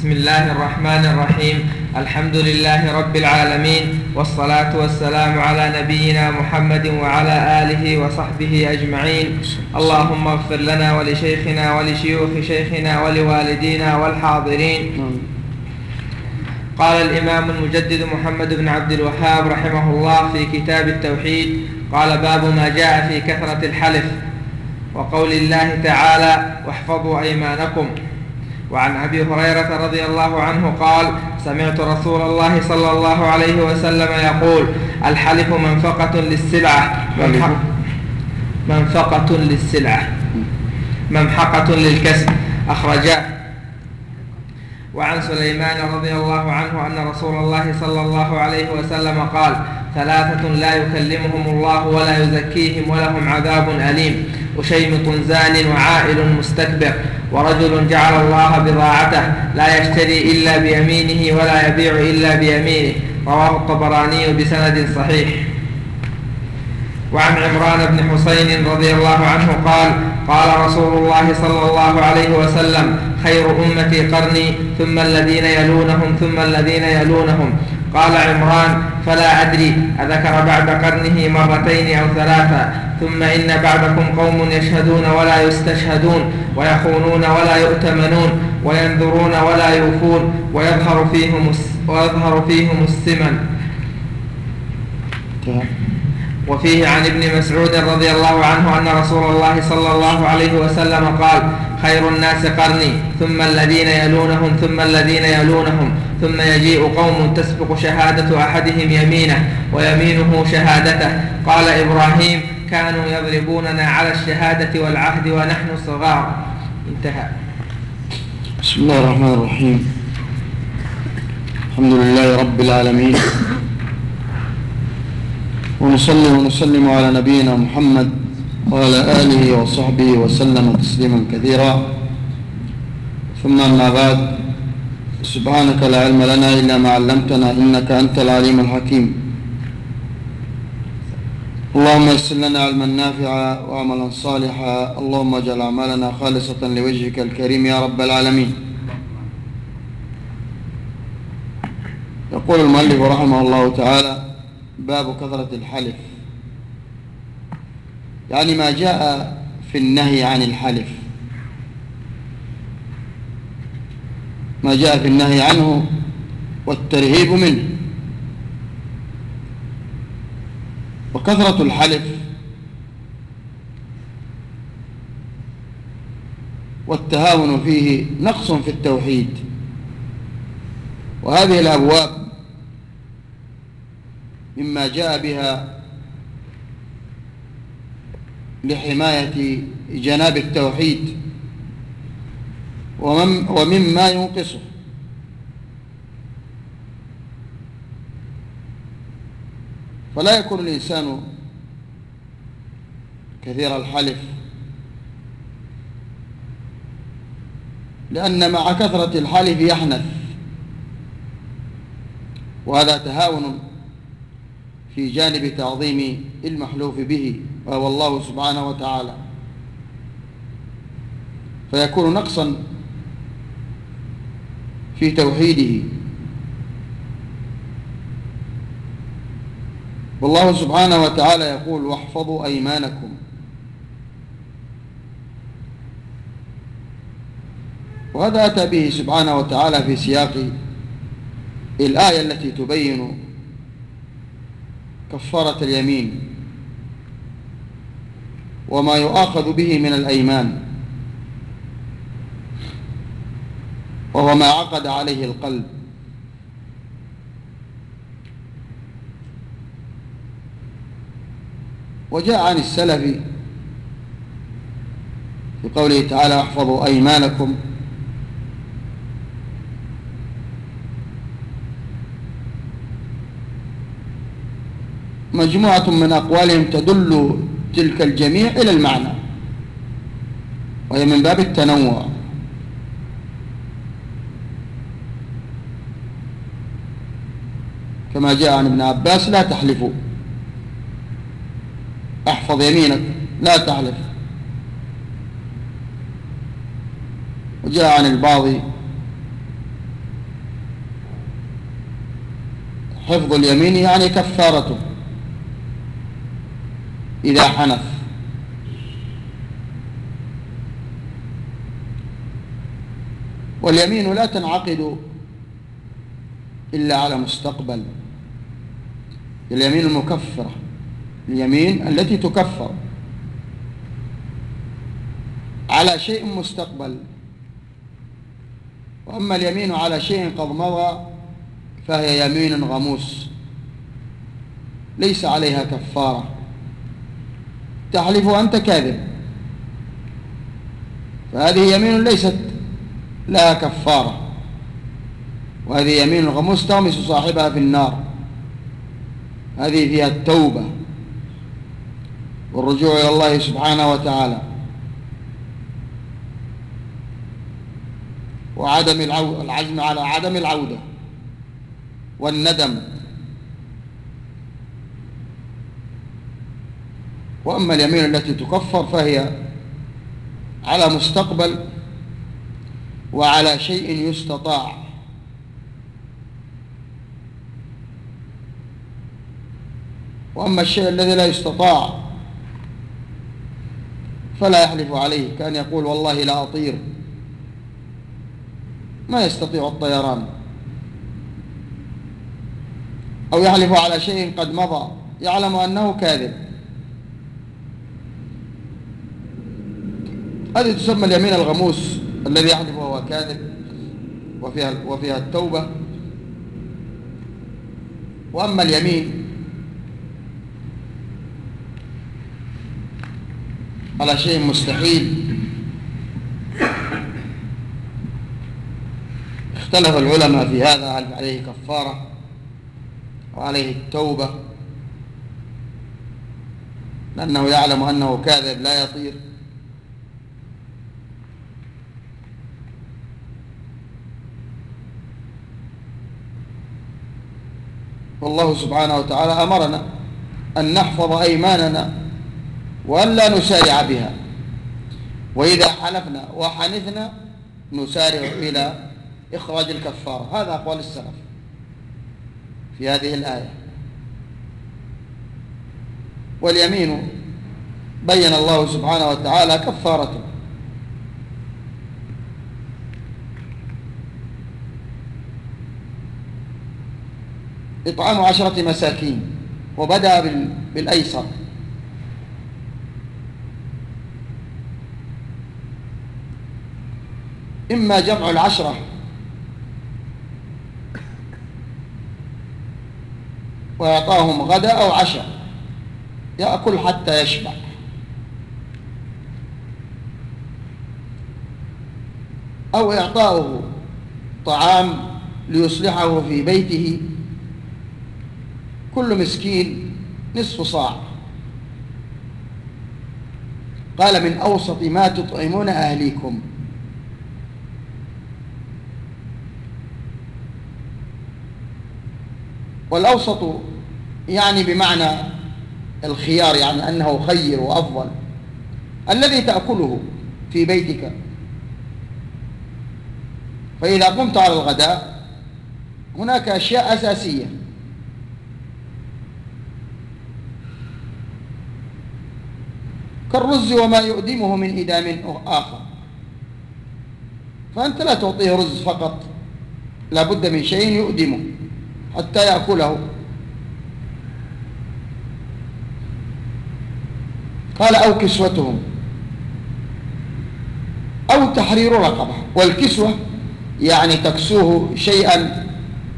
بسم الله الرحمن الرحيم. الحمد لله رب العالمين، والصلاة والسلام على نبينا محمد وعلى آله وصحبه أجمعين. اللهم اغفر لنا ولشيخنا ولشيوخ شيخنا ولوالدينا والحاضرين. قال الإمام المجدد محمد بن عبد الوهاب رحمه الله في كتاب التوحيد: قال باب ما جاء في كثرة الحلف وقول الله تعالى: واحفظوا أيمانكم. وعن أبي هريرة رضي الله عنه قال: سمعت رسول الله صلى الله عليه وسلم يقول: الحلف منفقة للسلعة ممحقة للكسب. أخرجاه. وعن سليمان رضي الله عنه أن رسول الله صلى الله عليه وسلم قال: ثلاثة لا يكلمهم الله ولا يزكيهم ولهم عذاب أليم: وشيمط زان وعائل مستكبر ورجل جعل الله بضاعته لا يشتري إلا بيمينه ولا يبيع إلا بيمينه. رواه الطبراني بسند صحيح. وعن عمران بن حسين رضي الله عنه قال: قال رسول الله صلى الله عليه وسلم: خير أمتي قرني ثم الذين يلونهم ثم الذين يلونهم. قال عمران: فلا أدري أذكر بعد قرنه مرتين أو ثلاثة. ثم إن بعدكم قوم يشهدون ولا يستشهدون ويخونون ولا يؤتمنون وينذرون ولا يوفون ويظهر فيهم السمن. وفيه عن ابن مسعود رضي الله عنه أن رسول الله صلى الله عليه وسلم قال: خير الناس قرني ثم الذين يلونهم ثم الذين يلونهم ثم يجيء قوم تسبق شهادة أحدهم يمينه ويمينه شهادته. قال إبراهيم: كانوا يضربوننا على الشهادة والعهد ونحن صغار. انتهى. بسم الله الرحمن الرحيم. الحمد لله رب العالمين، ونصلي ونسلم على نبينا محمد وعلى آله وصحبه وسلم تسليما كثيرا. ثم أما بعد، سبحانك لا علم لنا إلا ما علمتنا إنك أنت العليم الحكيم. اللهم يسر لنا علما نافعا وعملا صالحا. اللهم اجعل أعمالنا خالصة لوجهك الكريم يا رب العالمين. يقول المؤلف رحمه الله تعالى: باب كثرة الحلف، يعني ما جاء في النهي عن الحلف، ما جاء في النهي عنه والترهيب منه. وكثرة الحلف والتهاون فيه نقص في التوحيد. وهذه الأبواب مما جاء بها لحماية جناب التوحيد ومما ينقصه. فلا يكون الإنسان كثير الحلف، لأن مع كثرة الحلف يحنث، وهذا تهاون في جانب تعظيم المحلوف به وهو الله سبحانه وتعالى، فيكون نقصا في توحيده. والله سبحانه وتعالى يقول: واحفظوا أيمانكم. وهذا أتى به سبحانه وتعالى في سياق الآية التي تبين كفارة اليمين وما يؤاخذ به من الأيمان، وهو ما عقد عليه القلب. وجاء عن السلف في قوله تعالى: واحفظوا أيمانكم، مجموعة من أقوالهم تدل تلك الجميع إلى المعنى، وهي من باب التنوع. كما جاء عن ابن عباس: لا تحلفوا، احفظ يمينك لا تحلف. وجاء عن البعض حفظ اليمين يعني كفارته إذا حنث. واليمين لا تنعقد إلا على مستقبل. اليمين المكفرة، اليمين التي تكفر على شيء مستقبل. وأما اليمين على شيء قد مضى فهي يمين غموس ليس عليها كفارة، تحلف وأنت كاذب، فهذه يمين ليست لها كفارة، وهذه يمين غموس تغمس صاحبها في النار. هذه فيها التوبة والرجوع إلى الله سبحانه وتعالى وعدم العزم على عدم العودة والندم. وأما اليمين التي تكفر فهي على مستقبل وعلى شيء يستطاع. وأما الشيء الذي لا يستطاع فلا يحلف عليه، كان يقول والله لا أطير، ما يستطيع الطيران. أو يحلف على شيء قد مضى يعلم أنه كاذب، هذه تسمى اليمين الغموس الذي يحلف وهو كاذب وفيها التوبة. وأما اليمين على شيء مستحيل اختلف العلماء في هذا، هل عليه كفارة وعليه التوبة، لأنه يعلم أنه كاذب لا يطير. والله سبحانه وتعالى أمرنا أن نحفظ أيماننا وأن لا نسارع بها، وإذا حلفنا وحنثنا نسارع إلى إخراج الكفارة. هذا أقوال السلف في هذه الآية. واليمين بين الله سبحانه وتعالى كفارته، إطعام 10 مساكين، وبدأ بالأيسر. إما جمع 10 ويعطاهم غدا أو عشاء يأكل حتى يشبع، أو إعطاؤه طعام ليصلحه في بيته، كل مسكين نصف صاع. قال من أوسط ما تطعمون أهليكم. والأوسط يعني بمعنى الخيار، يعني أنه خير وأفضل، الذي تأكله في بيتك. فإذا قمت على الغداء هناك أشياء أساسية، كالرز وما يؤدمه من إدام آخر، فأنت لا تعطيه رز فقط، لا بد من شيء يؤدمه حتى يأكله. قال أو كسوتهم، أو تحرير رقبة. والكسوة يعني تكسوه شيئا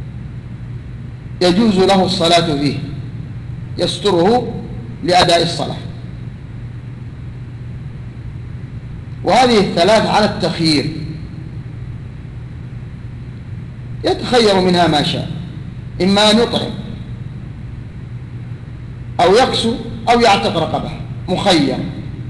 يجوز له الصلاة فيه، يستره لأداء الصلاة. وهذه الثلاث على التخيير، يتخير منها ما شاء، إما أن يطعم أو يكسو أو يعتق رقبة، مخير.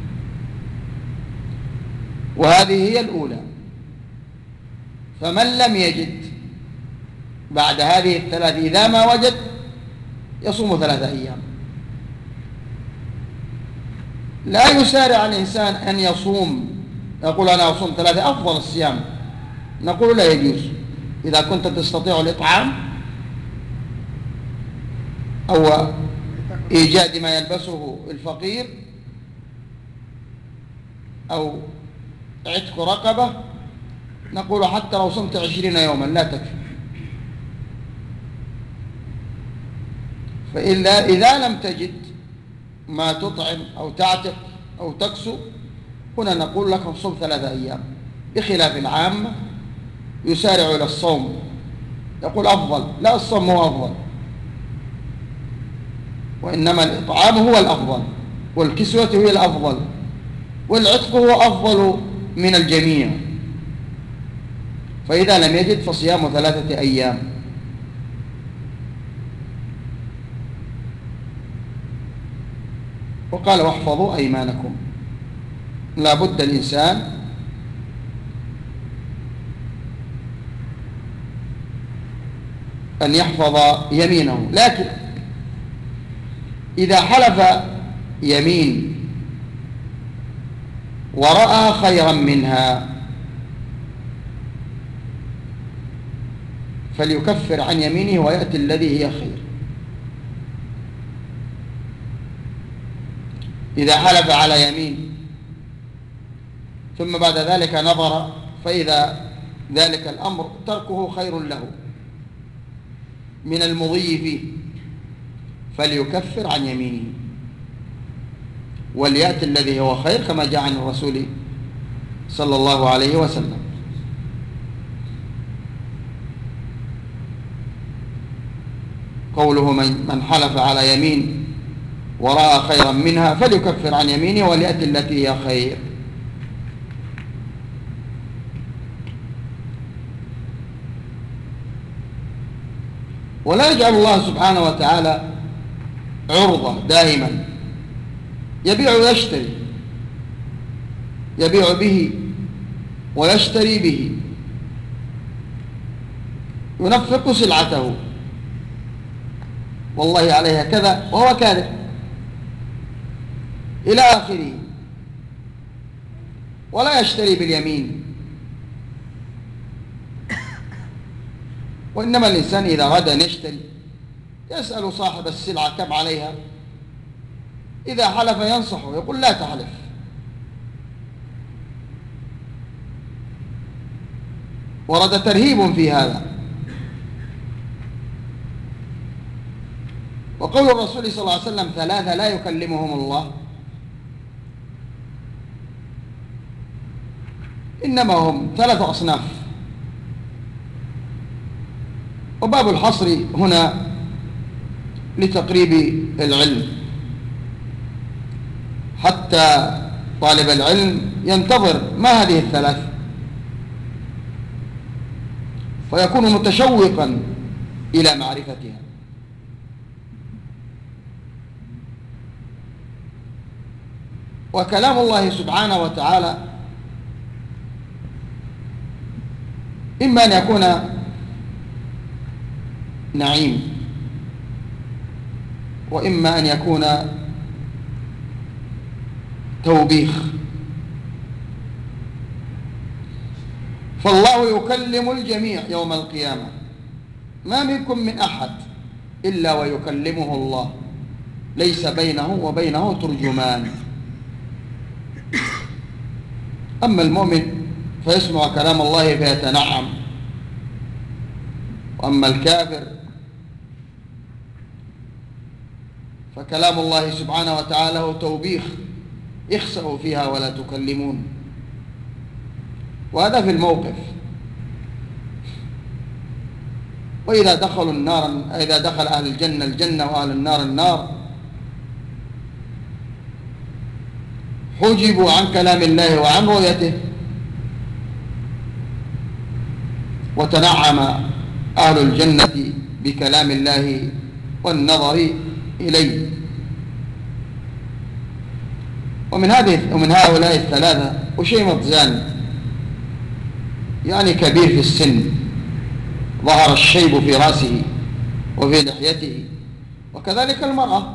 وهذه هي الأولى. فمن لم يجد بعد هذه الثلاث، إذا ما وجد يصوم 3 أيام. لا يسارع الإنسان أن يصوم، يقول أنا أصوم 3، أفضل الصيام، نقول لا يجوز. إذا كنت تستطيع الإطعام أو إيجاد ما يلبسه الفقير أو عتق رقبة، نقول حتى لو صمت 20 يوما لا تكفي. إذا لم تجد ما تطعم أو تعتق أو تكسو، هنا نقول لك صم 3 أيام، بخلاف العامة يسارع إلى الصوم، يقول أفضل. لا، الصوم هو أفضل، وإنما الإطعام هو الأفضل، والكسوة هي الأفضل، والعتق هو أفضل من الجميع. فإذا لم يجد فصيام 3 أيام. وقال واحفظوا أيمانكم، لا بد الإنسان أن يحفظ يمينه. لكن إذا حلف يمين ورأى خيرا منها فليكفر عن يمينه ويأتي الذي هي خير. إذا حلف على يمين ثم بعد ذلك نظر فإذا ذلك الأمر تركه خير له من المضي فيه فليكفر عن يمينه وليأتي الذي هو خير، كما جاء عن الرسول صلى الله عليه وسلم. قوله من حلف على يمين ورأى خيرا منها فليكفر عن يمينه وليأتي التي هي خير. ولا يجعل الله سبحانه وتعالى عرضة دائما يبيع ويشتري، يبيع به ويشتري به، ينفق سلعته، والله عليها كذا وهو كاذب إلى آخره، ولا يشتري باليمين. وإنما الإنسان إذا أراد أن يشتري يسأل صاحب السلعة كم عليها، إذا حلف ينصحه يقول لا تحلف، ورد ترهيب في هذا. وقول الرسول صلى الله عليه وسلم 3 لا يكلمهم الله، إنما هم 3 أصناف. وباب الحصر هنا لتقريب العلم، حتى طالب العلم ينتظر ما هذه ال3 فيكون متشوقا إلى معرفتها. وكلام الله سبحانه وتعالى إما أن يكون نعيم، وإما أن يكون توبيخ. فالله يكلم الجميع يوم القيامة، ما منكم من أحد إلا ويكلمه الله، ليس بينه وبينه ترجمان. أما المؤمن فيسمع كلام الله فيتنعم، وأما الكافر فكلام الله سبحانه وتعالى هو توبيخ، اخسأوا فيها ولا تكلمون. وهذا في الموقف. وإذا دخلوا النار، إذا دخل أهل الجنة الجنة وأهل النار النار، حجبوا عن كلام الله وعن رؤيته، وتنعم أهل الجنة بكلام الله والنظر إليه. ومن هؤلاء ال3 أشيمة زاني، يعني كبير في السن، ظهر الشيب في رأسه وفي لحيته، وكذلك المرأة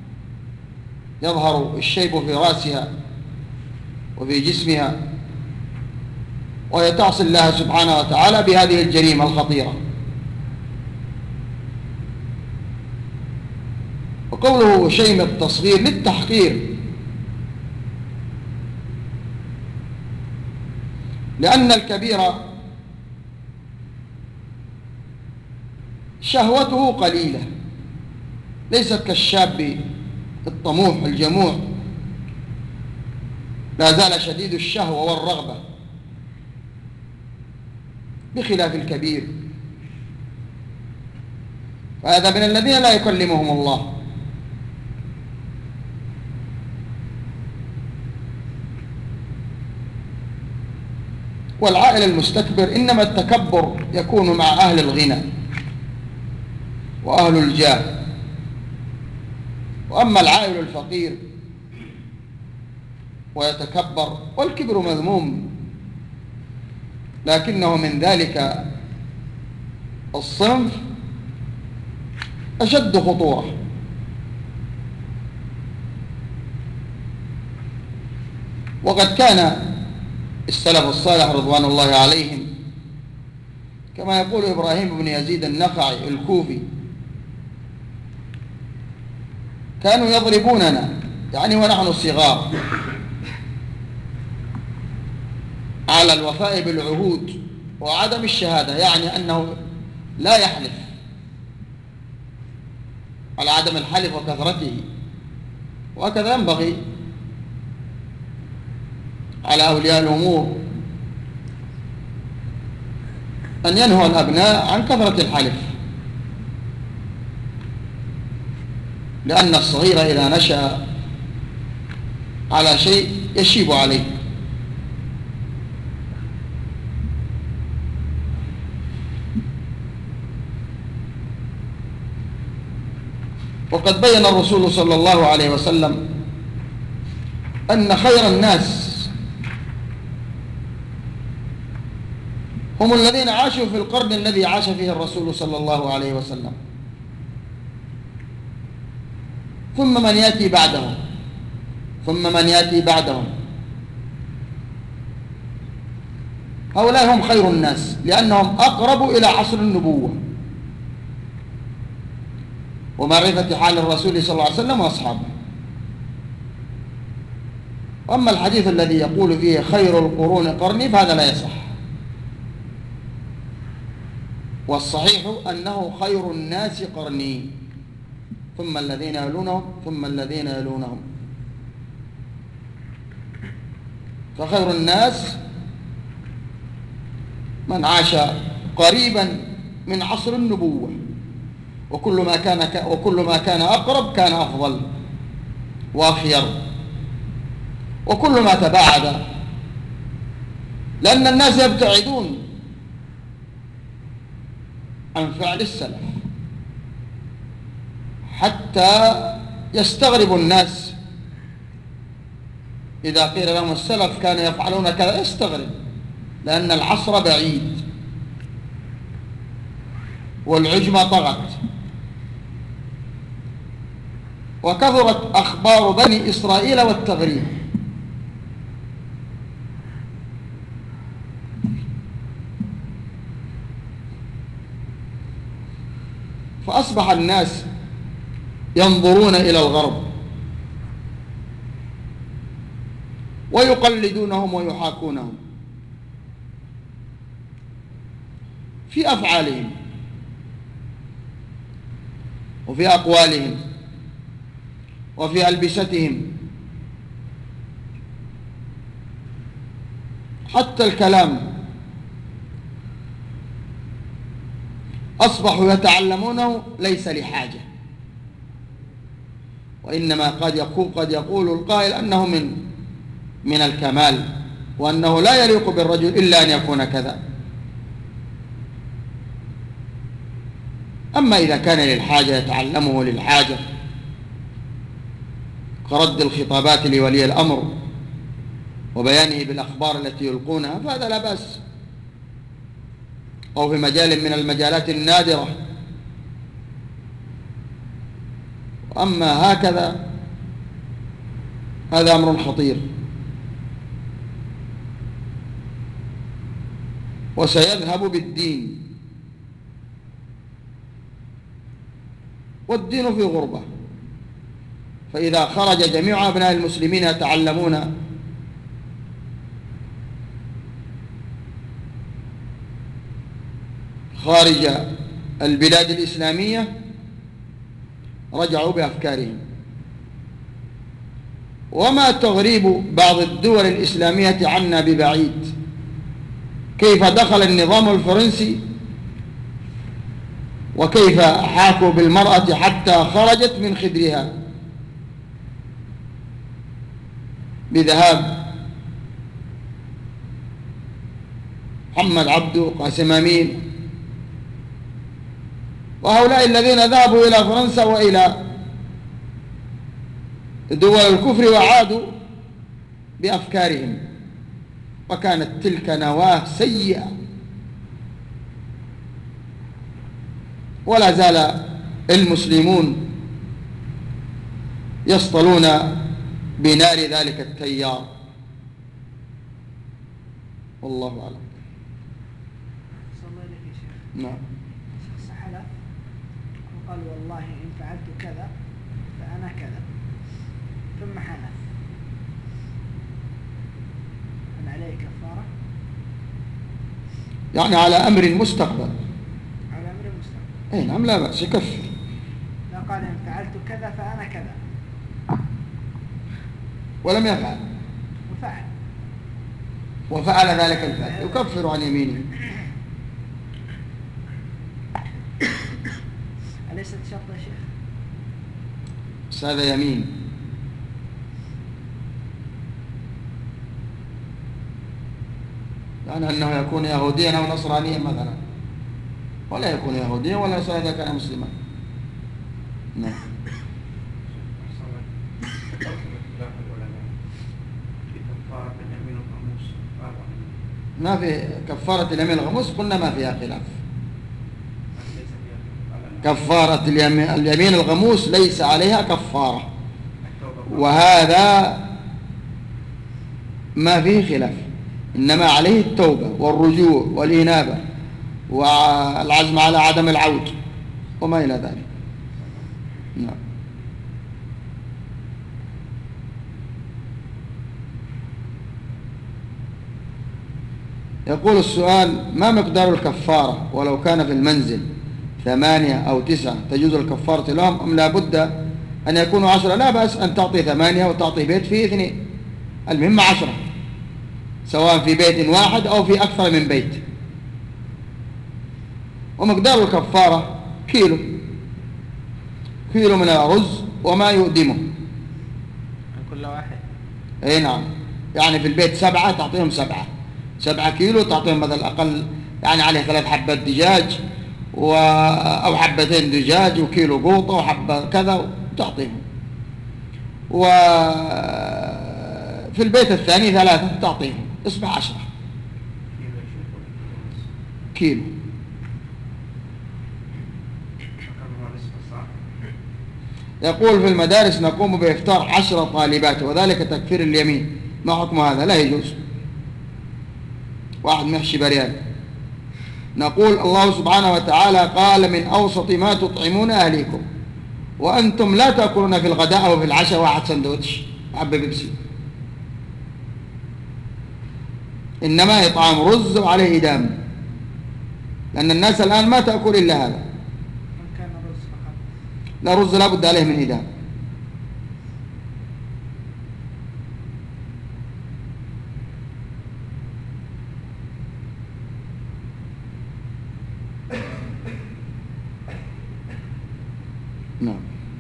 يظهر الشيب في رأسها وفي جسمها، وهي تعصي الله سبحانه وتعالى بهذه الجريمة الخطيرة. وقوله شيم التصغير للتحقير، لأن الكبير شهوته قليلة، ليست كالشاب الطموح الجموع، لا زال شديد الشهوة والرغبة، بخلاف الكبير، فهذا من الذين لا يكلمهم الله. والعائل المستكبر إنما التكبر يكون مع أهل الغنى وأهل الجاه، وأما العائل الفقير ويتكبر، والكبر مذموم، لكنه من ذلك الصنف أشد خطورة. وقد كان السلف الصالح رضوان الله عليهم كما يقول إبراهيم بن يزيد النخعي الكوفي كانوا يضربوننا يعني ونحن صغار على الوفاء بالعهود وعدم الشهادة، يعني أنه لا يحلف، على عدم الحلف وكثرته. وهكذا ينبغي على أولياء الأمور أن ينهوا الأبناء عن كثرة الحلف، لأن الصغير إذا نشأ على شيء يشيب عليه. وقد بين الرسول صلى الله عليه وسلم أن خير الناس هم الذين عاشوا في القرن الذي عاش فيه الرسول صلى الله عليه وسلم، ثم من يأتي بعدهم، ثم من يأتي بعدهم. هؤلاء هم خير الناس لأنهم أقرب إلى عصر النبوة ومعرفة حال الرسول صلى الله عليه وسلم وأصحابه. وأما الحديث الذي يقول فيه خير القرون قرني فهذا لا يصح، والصحيح أنه خير الناس قرني ثم الذين يلونهم ثم الذين يلونهم. فخير الناس من عاش قريبا من عصر النبوة، وكل ما كان أقرب كان أفضل وأخير، وكل ما تباعد، لأن الناس يبتعدون عن فعل السلف حتى يستغرب الناس إذا قيل لهم السلف كانوا يفعلون كذا، يستغرب، لأن العصر بعيد والعجمة طغت وكثرت أخبار بني إسرائيل والتغريب. فأصبح الناس ينظرون إلى الغرب ويقلدونهم ويحاكونهم في أفعالهم وفي أقوالهم وفي ألبستهم، حتى الكلام أصبحوا يتعلمونه ليس لحاجة، وإنما قد يقول القائل أنه من الكمال، وأنه لا يليق بالرجل إلا أن يكون كذا. أما إذا كان للحاجة يتعلمه للحاجة كرد الخطابات لولي الأمر وبيانه بالأخبار التي يلقونها فهذا لا بأس، أو في مجال من المجالات النادرة. وأما هكذا هذا أمر خطير، وسيذهب بالدين، والدين في غربة، فإذا خرج جميع أبناء المسلمين يتعلمون خارج البلاد الإسلامية رجعوا بأفكارهم. وما تغريب بعض الدول الإسلامية عنا ببعيد، كيف دخل النظام الفرنسي وكيف حاكوا بالمرأة حتى خرجت من خدرها بذهاب محمد عبده قاسم أمين وهؤلاء الذين ذهبوا إلى فرنسا وإلى دول الكفر وعادوا بأفكارهم، وكانت تلك نواة سيئة. ولا زال المسلمون يصطلون بنار ذلك التيار، والله أعلم. صلى الله عليه يا شيخ. نعم. شخص حلف وقال والله إن فعلت كذا فأنا كذا، ثم حلف، هل عليه كفارة؟ يعني على أمر مستقبل. على أمر المستقبل. أي نعم، لا بأس يكفر. لا قال إن فعلت كذا فأنا كذا ولم يفعل وفعل، وفعل ذلك الفعل يكفر عن يمينه. أليست شرط يا شيخ؟ بس هذا يمين. يعني أنه يكون يهوديا أو نصرانيا مثلا، ولا يكون يهوديا ولا نصرانيا إذا كان مسلما. نعم. ما في كفارة اليمين الغموس، قلنا ما فيها خلاف. كفارة اليمين الغموس ليس عليها كفارة، وهذا ما فيه خلاف، إنما عليه التوبة والرجوع والإنابة والعزم على عدم العود وما إلى ذلك. نعم. يقول السؤال: ما مقدار الكفارة ولو كان في المنزل 8 أو 9، تجوز الكفارة لهم أم لا بد أن يكونوا 10؟ لا بأس أن تعطي 8 وتعطي بيت فيه 2، المهم 10، سواء في بيت واحد أو في أكثر من بيت. ومقدار الكفارة كيلو من الرز وما يؤدمه عن كل واحد. أي نعم. يعني في البيت 7 تعطيهم 7 كيلو، تعطيهم مثلا أقل يعني عليه 3 حبات دجاج أو 2 حبتين دجاج وكيلو قوطة وحبة كذا تعطيهم. وفي البيت الثاني 3 تعطيهم، اصبح 10 كيلو. يقول: في المدارس نقوم بإفطار 10 طالبات وذلك تكفير اليمين، ما حكم هذا؟ لا يجوز. واحد محشي بريال. نقول: الله سبحانه وتعالى قال: من أوسط ما تطعمون أهليكم، وأنتم لا تأكلون في الغداء أو في العشاء 1 سندوتش حبة بيبسي، إنما إطعام رز وعليه إدام، لأن الناس الآن ما تأكل إلا هذا. من كان رز فقط. لا، رز لا بد عليه من إدام. نعم.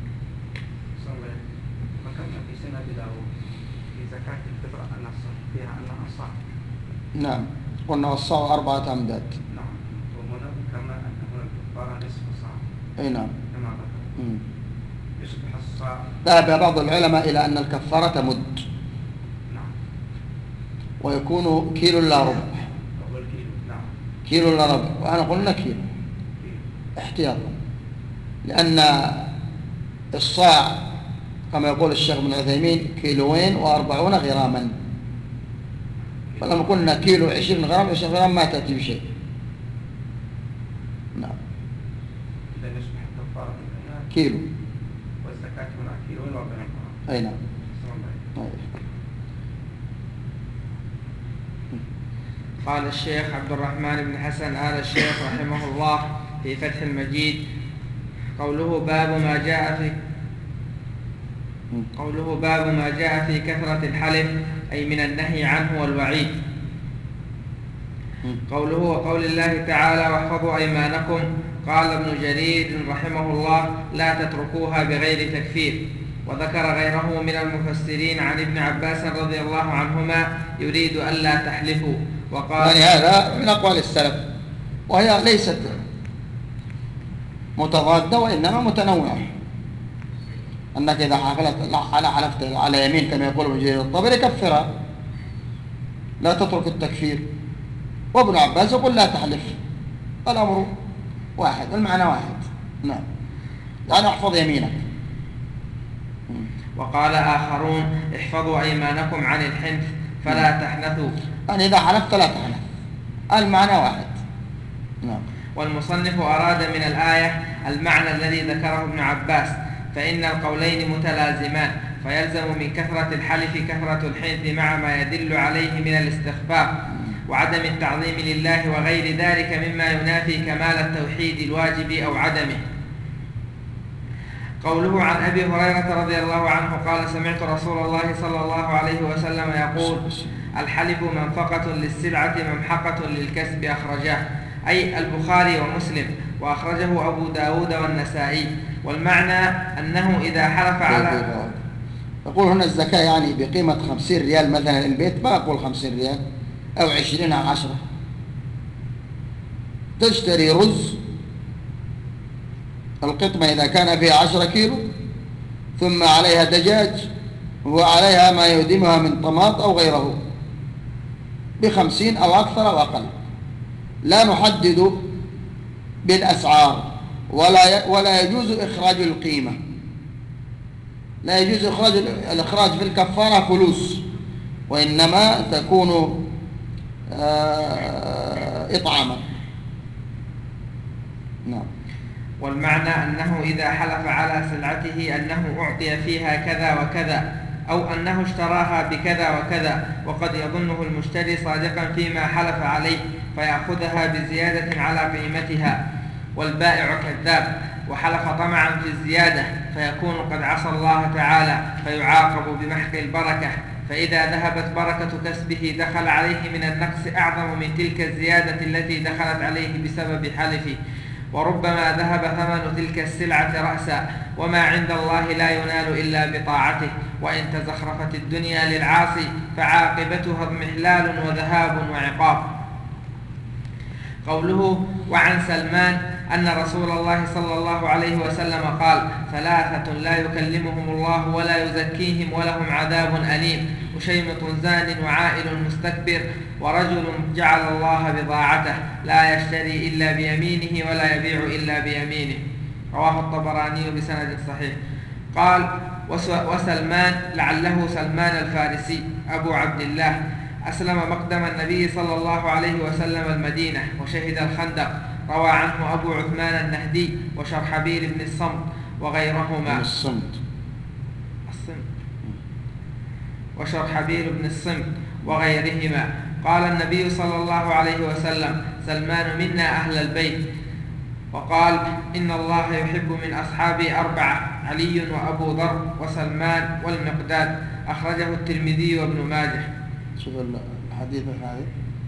ذكرنا في سنة داود في زكاة الفطر أن فيها أنها صاع. نعم، قلنا الصاع 4 أمداد. نعم. وهنا كما أن الكفارة نصف صاع. أي نعم. كما ذكر. يصبح الصاع. ذهب بعض العلماء إلى أن الكفارة مد. نعم. ويكون كيلو إلا ربع. أول كيلو. نعم. كيلو إلا ربع، وأنا قلنا كيلو احتياطا، لأن الصاع كما يقول الشيخ ابن عثيمين 240 غراما، فلما قلنا كيلو 20 غرام 20 غرام ما تأتي بشيء. نعم. إذا يصبح الكفارة كيلو، والزكاة هنا 240 غرام. أي نعم. أي. قال الشيخ عبد الرحمن بن حسن آل الشيخ رحمه الله في فتح المجيد قوله باب ما جاء في كثرة الحلف أي من النهي عنه والوعيد. قوله وقول الله تعالى واحفظوا أيمانكم. قال ابن جرير رحمه الله لا تتركوها بغير تكفير. وذكر غيره من المفسرين عن ابن عباس رضي الله عنهما يريد ألا تحلفوا. وقال يعني هذا من أقوال السلف، وهي ليست متضادة وإنما متنوعة، أنك إذا حلفت على يمين كما يقول ابن جرير الطبري كفرها، لا تترك التكفير. وابن عباس يقول لا تحلف، الأمر واحد والمعنى واحد. نعم، يعني احفظ يمينك. وقال آخرون احفظوا أيمانكم عن الحنث فلا تحنثوا، يعني إذا حلفت لا تحلف، المعنى واحد. نعم. والمصنف أراد من الآية المعنى الذي ذكره ابن عباس، فإن القولين متلازمان، فيلزم من كثرة الحلف كثرة الحنث مع ما يدل عليه من الاستخفاف وعدم التعظيم لله وغير ذلك مما ينافي كمال التوحيد الواجب أو عدمه. قوله عن أبي هريرة رضي الله عنه قال سمعت رسول الله صلى الله عليه وسلم يقول الحلف منفقة للسلعة ممحقة للكسب أخرجاه، أي البخاري ومسلم، وأخرجه أبو داود والنسائي. والمعنى أنه إذا حلف على يقول هنا الزكاة يعني بقيمة 50 ريال مثلا البيت، ما أقول 50 ريال أو 20 أو 10، تشتري رز القطمة إذا كان فيها 10 كيلو، ثم عليها دجاج وعليها ما يديمها من طماط أو غيره ب50 أو أكثر أو أقل. لا نحدد بالأسعار، ولا يجوز إخراج القيمة، لا يجوز الإخراج في الكفارة فلوس، وإنما تكون إطعاما. نعم. والمعنى أنه إذا حلف على سلعته أنه أعطي فيها كذا وكذا، أو أنه اشتراها بكذا وكذا، وقد يظنه المشتري صادقا فيما حلف عليه فيأخذها بزيادة على قيمتها، والبائع كذاب وحلف طمعا في الزيادة فيكون قد عصى الله تعالى فيعاقب بمحق البركة. فإذا ذهبت بركة كسبه دخل عليه من النقص أعظم من تلك الزيادة التي دخلت عليه بسبب حلفه، وربما ذهب ثمن تلك السلعة رأسا. وما عند الله لا ينال إلا بطاعته، وإن تزخرفت الدنيا للعاصي فعاقبتها اضمحلال وذهاب وعقاب. قوله وعن سلمان أن رسول الله صلى الله عليه وسلم قال ثلاثة لا يكلمهم الله ولا يزكيهم ولهم عذاب أليم: وشيمط زان وعائل مستكبر ورجل جعل الله بضاعته لا يشتري إلا بيمينه ولا يبيع إلا بيمينه. رواه الطبراني بسند صحيح. قال وسلمان لعله سلمان الفارسي أبو عبد الله أسلم مقدم النبي صلى الله عليه وسلم المدينة وشهد الخندق. روى عنه أبو عثمان النهدي وشرحبيل بن الصمت وغيرهما وشرحبيل بن الصمت وغيرهما. قال النبي صلى الله عليه وسلم سلمان منا أهل البيت. وقال إن الله يحب من أصحابي 4: علي وأبو ذر وسلمان والمقداد. أخرجه الترمذي وابن ماجه. شوف الحديث هذا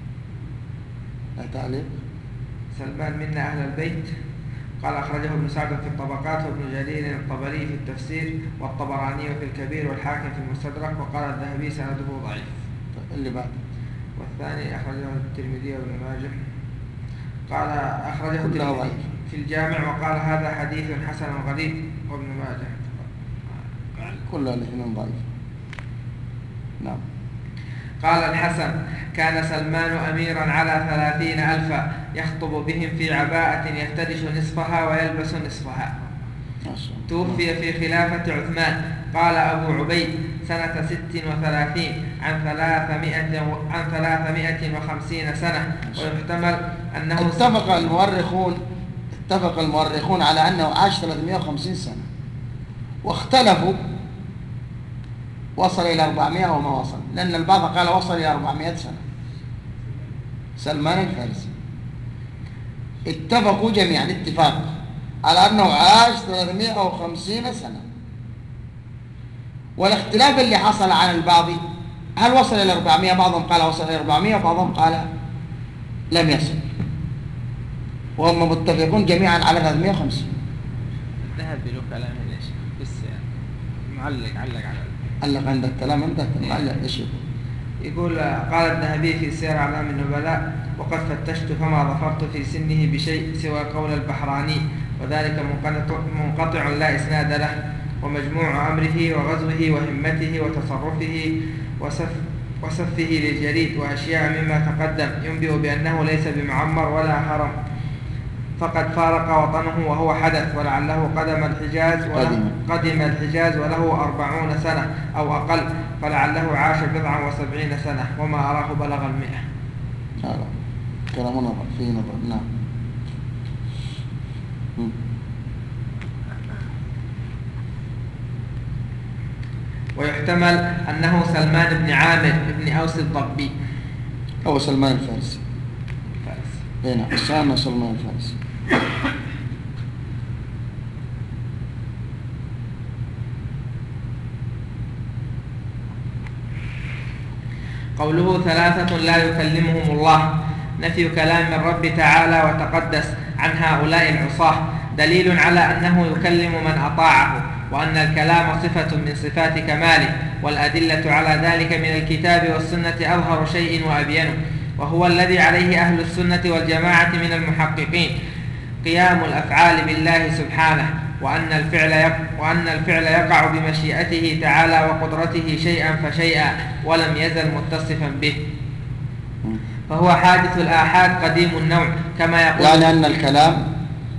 تعليق سلمان منا أهل البيت. قال أخرجه ابن سعد في الطبقات وابن جرير الطبري في التفسير والطبراني في الكبير والحاكم في المستدرك. وقال الذهبي سنده ضعيف. اللي بعد والثاني أخرجه الترمذي وابن ماجه. قال أخرجه الترمذي في الجامع وقال هذا حديث حسن غريب وابن ماجه. كل الاثنين ضعيف. نعم. قال الحسن كان سلمان أميرا على 30,000 يخطب بهم في عباءة يفترش نصفها ويلبس نصفها. توفي في خلافة عثمان. قال أبو عبيد سنة 36 عن 350 سنة. ويحتمل أنه اتفق المؤرخون على أنه عاش 350 سنة، واختلفوا وصل إلى 400 أو ما وصل، لأن البعض قال وصل إلى 400 سنة. سلمان الفارسي اتفقوا جميعا اتفاق على أنه عاش 350 سنة، والاختلاف اللي حصل عن البعض هل وصل إلى 400، بعضهم قال وصل إلى 400 وبعضهم قال لم يصل، وهم متفقون جميعا على 350. الذهبي له كلام هنا بس معلق علق عندك كلام أنت معلق إيش يقول قال الذهبي في سير أعلام النبلاء: وقد فتشت فما ظفرت في سنه بشيء سوى قول البحراني، وذلك منقطع لا إسناد له، ومجموع أمره وغزوه وهمته وتصرفه وسفه للجريد وأشياء مما تقدم ينبئ بأنه ليس بمعمر ولا هرم، فقد فارق وطنه وهو حدث، ولعله قدم الحجاز وله 40 سنة أو أقل، فلعله عاش 70 سنة، وما أراه بلغ 100. هذا كلام نظر فيه نظر. نعم. ويحتمل أنه سلمان بن عامر بن أوس الضبي أو سلمان الفارسي. هنا سلمان الفارسي. قوله 3 لا يكلمهم الله، نفي كلام الرب تعالى وتقدس عن هؤلاء العصاة دليل على أنه يكلم من أطاعه، وأن الكلام صفة من صفات كماله، والأدلة على ذلك من الكتاب والسنة أظهر شيء وأبينه، وهو الذي عليه أهل السنة والجماعة من المحققين، قيام الأفعال بالله سبحانه، وأن الفعل يقع بمشيئته تعالى وقدرته شيئا فشيئا، ولم يزل متصفا به، فهو حادث الآحاد قديم النوع كما يقول، يعني أن الكلام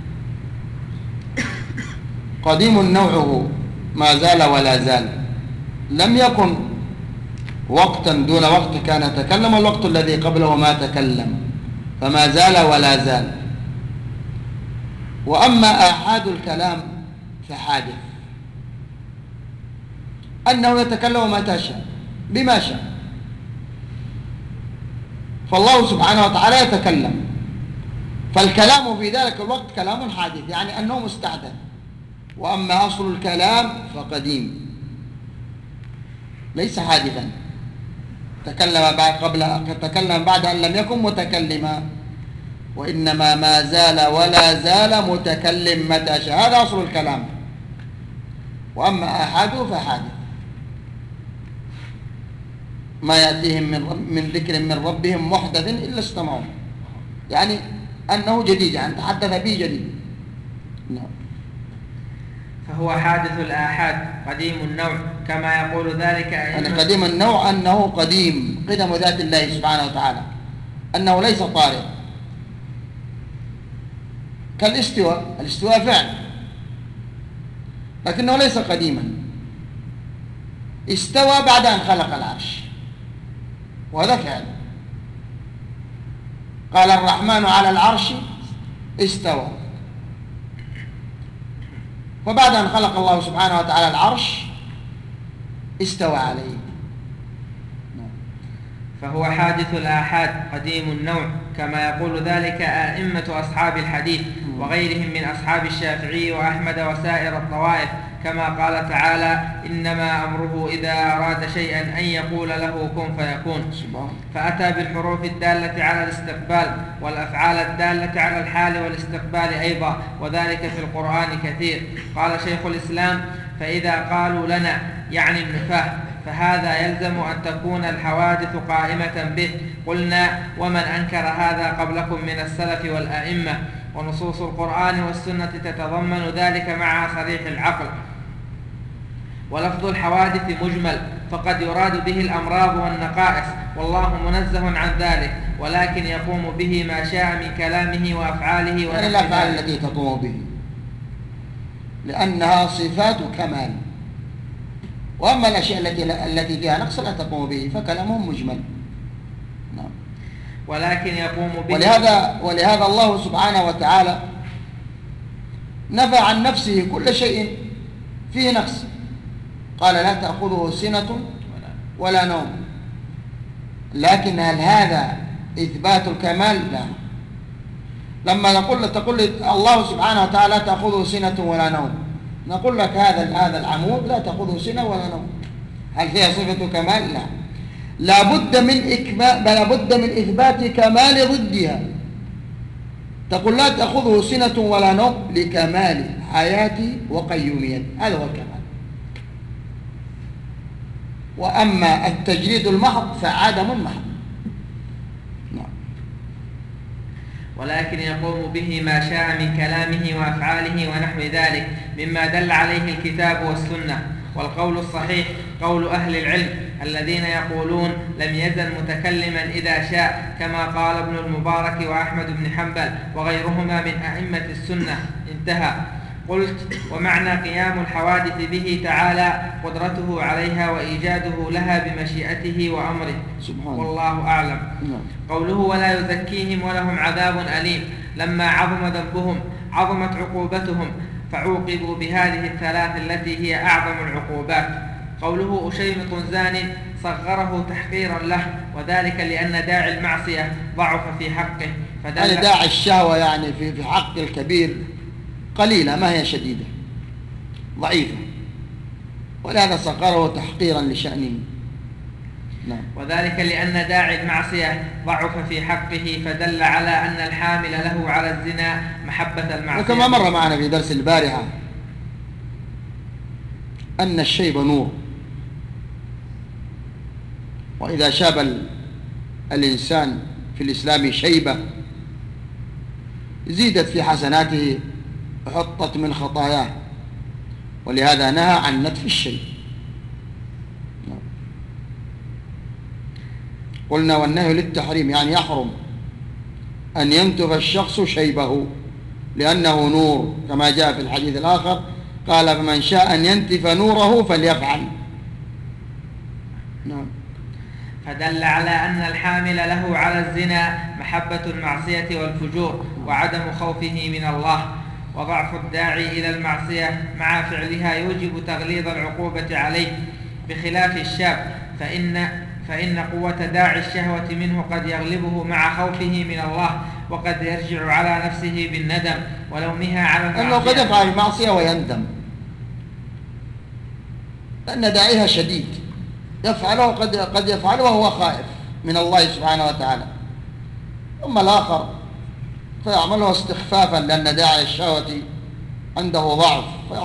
قديم نوعه ما زال ولا زال، لم يكن وقتا دون وقت كان يتكلم، الوقت الذي قبله ما تكلم، فما زال ولا زال. وأما آحاد الكلام فحادث، أنه يتكلم متى شاء بما شاء، فالله سبحانه وتعالى يتكلم، فالكلام في ذلك الوقت كلام حادث، يعني أنه مستحدث. وأما أصل الكلام فقديم ليس حادثا، تكلم بعد أن لم يكن متكلما، وإنما ما زال ولا زال متكلم متى شاء، هذا أصل الكلام. وأما آحاده فحادث، ما يأتيهم من ذكر من ربهم محدث إلا استمعوا، يعني أنه جديد، يعني تحدث به جديد. نعم. فهو حادث الآحاد قديم النوع كما يقول ذلك يعني قديم النوع أنه قديم، قدم ذات الله سبحانه وتعالى، أنه ليس طارئ، كالاستواء، الاستواء فعل لكنه ليس قديما، استوى بعد أن خلق العرش، وهذا فعل. قال الرحمن على العرش استوى، وبعد أن خلق الله سبحانه وتعالى العرش استوى عليه. فهو حادث الآحاد قديم النوع كما يقول ذلك أئمة أصحاب الحديث وغيرهم من أصحاب الشافعي وأحمد وسائر الطوائف، كما قال تعالى: إنما أمره إذا أراد شيئا أن يقول له كن فيكون. فأتى بالحروف الدالة على الاستقبال والأفعال الدالة على الحال والاستقبال أيضا، وذلك في القرآن كثير. قال شيخ الإسلام: فإذا قالوا لنا يعني النفاه فهذا يلزم أن تكون الحوادث قائمة به. قلنا: ومن أنكر هذا قبلكم من السلف والأئمة؟ ونصوص القرآن والسنة تتضمن ذلك مع صريح العقل. ولفظ الحوادث مجمل، فقد يراد به الأمراض والنقائص، والله منزه عن ذلك، ولكن يقوم به ما شاء من كلامه وأفعاله يعني الأفعال التي تقوم به، لأنها صفات كمال. وأما الأشياء التي فيها نقص لا تقوم به، فكلامهم مجمل. نعم. ولكن يقوم به، ولهذا الله سبحانه وتعالى نفى عن نفسه كل شيء فيه نقص، قال لا تأخذه سنة ولا نوم، لكن هل هذا إثبات الكمال؟ لا. لما تقول الله سبحانه وتعالى لا تأخذه سنة ولا نوم، نقول لك هذا العمود لا تأخذه سنة ولا نوم، هل فيها صفة كمال؟ لا. لابد من إثبات كمال ضدها. تقول لا تأخذه سنة ولا نوم لكمال حياته وقيوميته، هذا هو الكمال. وأما التجريد المحض فعدم محض. نعم. ولكن يقوم به ما شاء من كلامه وأفعاله ونحو ذلك مما دل عليه الكتاب والسنة. والقول الصحيح قول أهل العلم الذين يقولون لم يزل متكلما إذا شاء، كما قال ابن المبارك وأحمد بن حنبل وغيرهما من أئمة السنة. انتهى. قلت: ومعنى قيام الحوادث به تعالى قدرته عليها وإيجاده لها بمشيئته وأمره، سبحانه والله أعلم. قوله: ولا يزكيهم ولهم عذاب أليم، لما عظم ذنبهم عظمت عقوبتهم فعوقبوا بهذه الثلاث التي هي أعظم العقوبات. قوله: أشيمط زان صغره تحقيرا له، وذلك لأن داعي المعصية ضعف في حقه، يعني داعي الشهوة يعني في حق الكبير قليلة، ما هي شديدة، ضعيفة، ولهذا صغره تحقيرا لشأنه. نعم. وذلك لأن داعي المعصية ضعف في حقه، فدل على أن الحامل له على الزنا محبة المعصية. وكما مر معنا في درس البارحة أن الشيب نور، وإذا شاب الإنسان في الإسلام شيبة زيدت في حسناته وحطت من خطاياه، ولهذا نهى عن نتف الشيب. قلنا والنهي للتحريم، يعني يحرم أن ينتف الشخص شيبه لأنه نور، كما جاء في الحديث الآخر قال: فمن شاء أن ينتف نوره فليفعل. نعم. فدل على أن الحامل له على الزنا محبة المعصية والفجور وعدم خوفه من الله، وضعف الداعي إلى المعصية مع فعلها يوجب تغليظ العقوبة عليه، بخلاف الشاب فإن قوة داعي الشهوة منه قد يغلبه مع خوفه من الله، وقد يرجع على نفسه بالندم ولومها على المعصية، أنه قد يفعل المعصية ويندم، لأن داعيها شديد، يفعله قد يفعله وهو خائف من الله سبحانه وتعالى. ثم الآخر فيعمله استخفافا لأن داعي الشهوة عنده ضعف،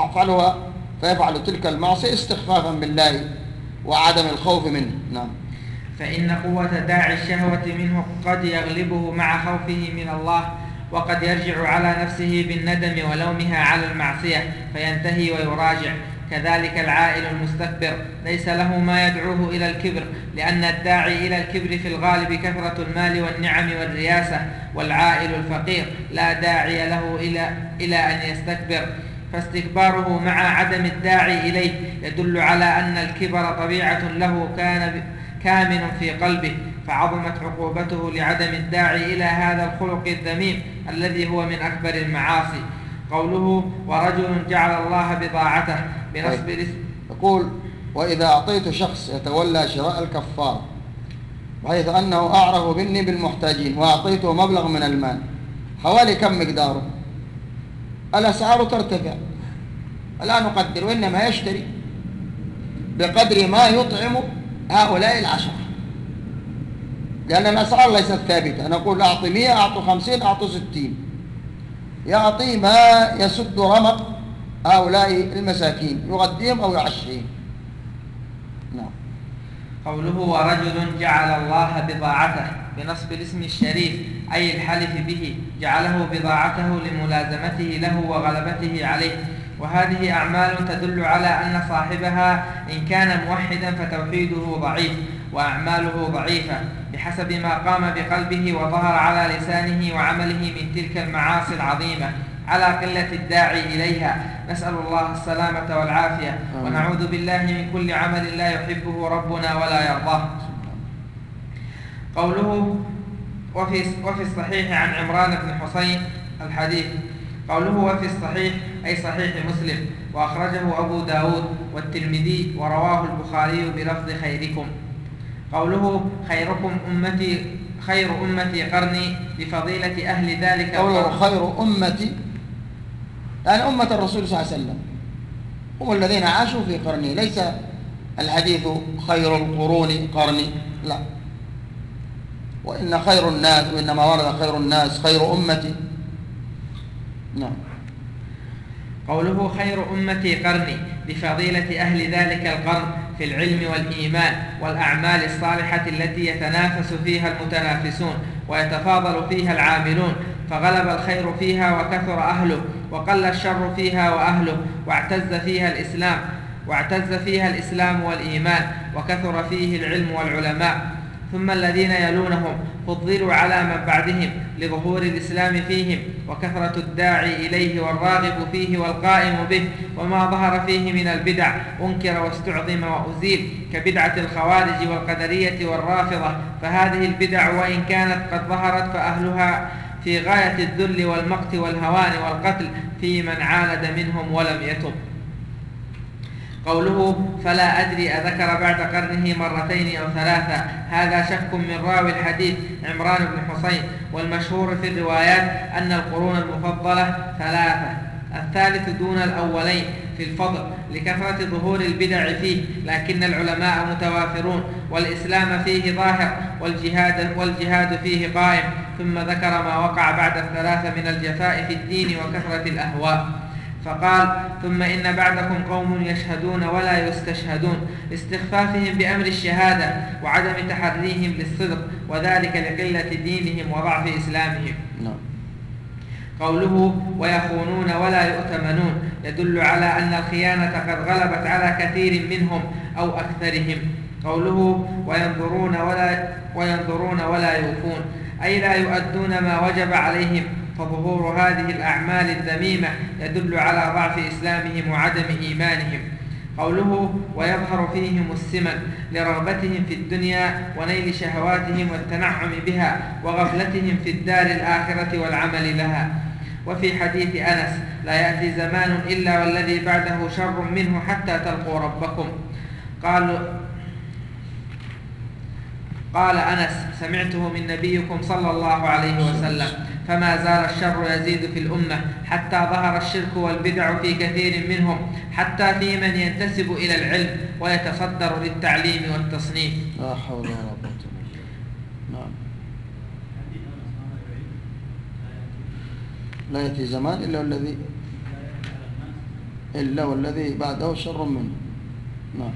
فيفعل تلك المعصية استخفافا بالله وعدم الخوف منه. نعم. فإن قوة داعي الشهوة منه قد يغلبه مع خوفه من الله، وقد يرجع على نفسه بالندم ولومها على المعصية فينتهي ويراجع. كذلك العائل المستكبر ليس له ما يدعوه إلى الكبر، لأن الداعي إلى الكبر في الغالب كثرة المال والنعم والرياسة، والعائل الفقير لا داعي له إلى أن يستكبر، فاستكباره مع عدم الداعي إليه يدل على أن الكبر طبيعة له كامن في قلبه، فعظمت عقوبته لعدم الداعي إلى هذا الخلق الذميم الذي هو من أكبر المعاصي. قوله: ورجل جعل الله بضاعته بنصب الاسم. يقول: وإذا أعطيت شخص يتولى شراء الكفار بحيث أنه أعرف مني بالمحتاجين وأعطيته مبلغ من المال، حوالي كم مقداره؟ الأسعار ترتفع، لا نقدر، وإنما يشتري بقدر ما يطعم هؤلاء العشرة، لأن الأسعار ليست ثابتة. نقول أعطي 100، أعطي 50، أعطي 60، يعطي ما يسد رمق هؤلاء المساكين، يغديهم أو يعشيهم. نعم. قوله: ورجل جعل الله بضاعته بنصب الاسم الشريف أي الحلف به، جعله بضاعته لملازمته له وغلبته عليه. وهذه أعمال تدل على أن صاحبها إن كان موحدا فتوحيده ضعيف وأعماله ضعيفة بحسب ما قام بقلبه وظهر على لسانه وعمله من تلك المعاصي العظيمة، على قلة الداعي إليها. نسأل الله السلامة والعافية، ونعوذ بالله من كل عمل لا يحبه ربنا ولا يرضاه. قوله: وفي الصحيح عن عمران بن حسين الحديث. قوله وفي الصحيح أي صحيح مسلم، وأخرجه أبو داود والترمذي ورواه البخاري بلفظ خيركم. قوله خيركم أمتي، خير أمتي قرني بفضيلة أهل ذلك قوله القرن. خير أمتي يعني أمة الرسول صلى الله عليه وسلم هم الذين عاشوا في قرني، ليس الحديث خير القرون قرني، لا، وإن خير الناس، وإنما ورد خير الناس خير أمتي. نعم. قوله خير أمتي قرني بفضيلة أهل ذلك القرن في العلم والإيمان والأعمال الصالحة التي يتنافس فيها المتنافسون ويتفاضل فيها العاملون، فغلب الخير فيها وكثر أهله، وقل الشر فيها وأهله، واعتز فيها الإسلام والإيمان، وكثر فيه العلم والعلماء. ثم الذين يلونهم فضلوا على من بعدهم لظهور الإسلام فيهم وكثرة الداعي إليه والراغب فيه والقائم به، وما ظهر فيه من البدع أنكر واستعظم وأزيل، كبدعة الخوارج والقدرية والرافضة. فهذه البدع وإن كانت قد ظهرت فأهلها في غاية الذل والمقت والهوان والقتل في من عاند منهم ولم يتب. قوله فلا أدري أذكر بعد قرنه مرتين أو ثلاثة، هذا شك من راوي الحديث عمران بن حسين، والمشهور في الروايات أن القرون المفضلة ثلاثة، الثالث دون الأولين في الفضل لكثرة ظهور البدع فيه، لكن العلماء متوافرون والإسلام فيه ظاهر والجهاد فيه قائم. ثم ذكر ما وقع بعد الثلاثة من الجفاء في الدين وكثرة الأهواء، فقال ثم إن بعدكم قوم يشهدون ولا يستشهدون، لاستخفافهم بأمر الشهادة وعدم تحريهم للصدق، وذلك لقلة دينهم وضعف إسلامهم. قوله ويخونون ولا يؤتمنون يدل على أن الخيانة قد غلبت على كثير منهم أو أكثرهم. قوله وينظرون ولا يوفون أي لا يؤدون ما وجب عليهم، فظهور هذه الأعمال الذميمة يدل على ضعف إسلامهم وعدم إيمانهم. قوله ويظهر فيهم السمن لرغبتهم في الدنيا ونيل شهواتهم والتنعم بها وغفلتهم في الدار الآخرة والعمل لها. وفي حديث أنس لا يأتي زمان إلا والذي بعده شر منه حتى تلقوا ربكم. قال أنس سمعته من نبيكم صلى الله عليه وسلم، فما زال الشر يزيد في الأمة حتى ظهر الشرك والبدع في كثير منهم، حتى في من ينتسب إلى العلم ويتصدر للتعليم والتصنيف. لا حول ولا قوة إلا بالله. نعم. لا يأتي زمان إلا والذي بعده شر منه. نعم.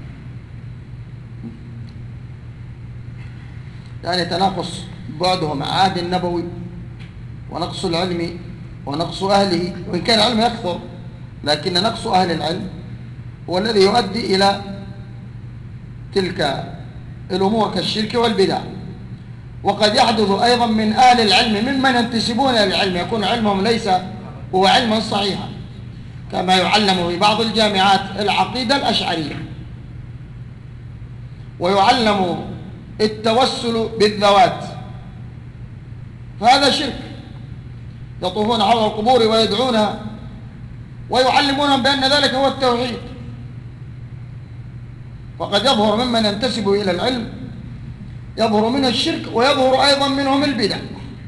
يعني تناقص بعدهم عهد النبوي ونقص العلم ونقص أهله، وإن كان العلم يكثر لكن نقص أهل العلم هو الذي يؤدي إلى تلك الأمور كالشرك والبدع. وقد يحدث أيضا من أهل العلم ممن ينتسبون إلى العلم يكون علمهم ليس هو علما صحيحا، كما يعلم في بعض الجامعات العقيدة الأشعرية، ويعلم التوسل بالذوات، فهذا شرك. يطوفون حول القبور ويدعونها ويعلمونهم بأن ذلك هو التوحيد. فقد يظهر ممن ينتسب إلى العلم يظهر منه الشرك ويظهر أيضا منهم البدع.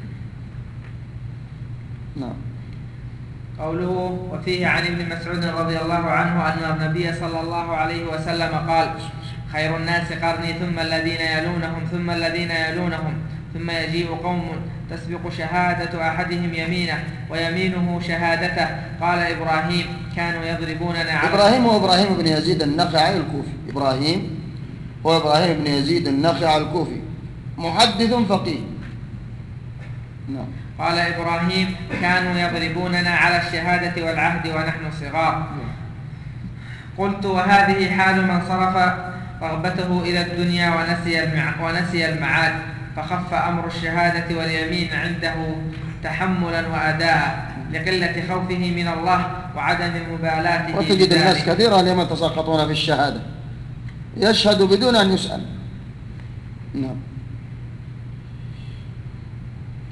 نعم. قوله وفيه عن ابن مسعود رضي الله عنه أن النبي صلى الله عليه وسلم قال خير الناس قرني ثم الذين يلونهم ثم الذين يلونهم ثم يجيء قوم تسبق شهادة أحدهم يمينه ويمينه شهادته. قال إبراهيم كانوا يضربوننا على إبراهيم هو إبراهيم بن يزيد النخعي الكوفي. إبراهيم هو إبراهيم بن يزيد النخعي الكوفي، محدث فقيه. نعم. قال إبراهيم كانوا يضربوننا على الشهادة والعهد ونحن صغار. قلت وهذه حال من صرف رغبته إلى الدنيا ونسي المعاد، فخف أمر الشهادة واليمين عنده تحملا وأداء لقلة خوفه من الله وعدم مبالاته. وتجد الناس كثيرا لما يتساقطون في الشهادة، يشهد بدون أن يسأل. نعم.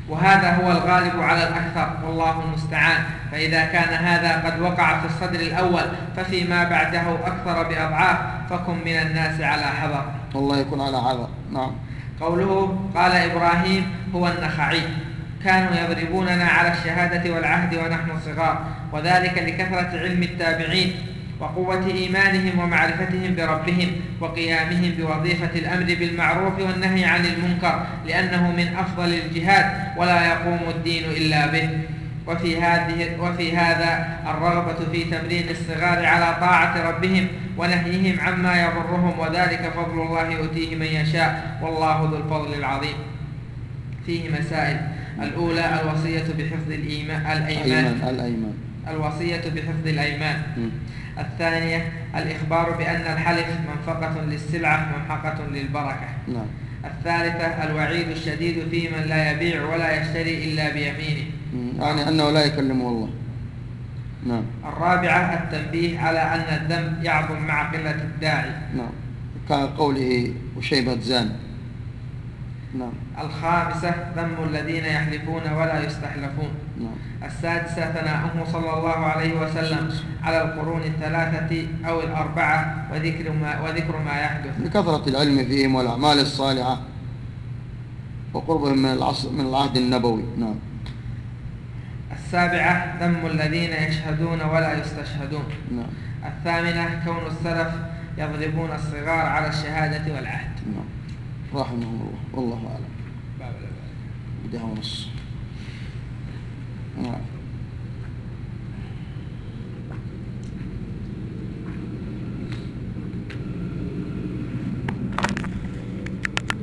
وهذا هو الغالب على الأكثر والله المستعان. فإذا كان هذا قد وقع في الصدر الأول ففيما بعده أكثر بأضعاف، فكن من الناس على حذر. الله يكون على حذر. نعم. قوله قال إبراهيم هو النخعي: كانوا يضربوننا على الشهادة والعهد ونحن صغار، وذلك لكثرة علم التابعين وقوة إيمانهم ومعرفتهم بربهم وقيامهم بوظيفة الأمر بالمعروف والنهي عن المنكر، لأنه من أفضل الجهاد ولا يقوم الدين إلا به. وفي هذا الرغبة في تمرين الصغار على طاعة ربهم ونهيهم عما يضرهم، وذلك فضل الله يؤتيه من يشاء والله ذو الفضل العظيم. فيه مسائل: الأولى الوصية بحفظ الأيمان. الوصية بحفظ الأيمان. الثانية الإخبار بأن الحلف منفقة للسلعة ممحقة للبركة. نعم. الثالثة الوعيد الشديد في من لا يبيع ولا يشتري إلا بيمينه، يعني أنه لا يكلمه الله. نعم. الرابعة التنبيه على أن الذنب يعظم مع قلة الداعي. نعم، كقوله وشيبة زان. نعم. الخامسة ذم الذين يحلفون ولا يستحلفون. نعم. السادسة ثناؤه صلى الله عليه وسلم على القرون الثلاثة أو الأربعة وذكر ما يحدث لكثرة العلم فيهم والأعمال الصالحة وقربهم من العهد النبوي. نعم. السابعة ذم الذين يشهدون ولا يستشهدون. نعم. الثامنة كون السلف يضربون الصغار على الشهادة والعهد. نعم. رحمهم الله والله أعلم. بدها ونص. نعم.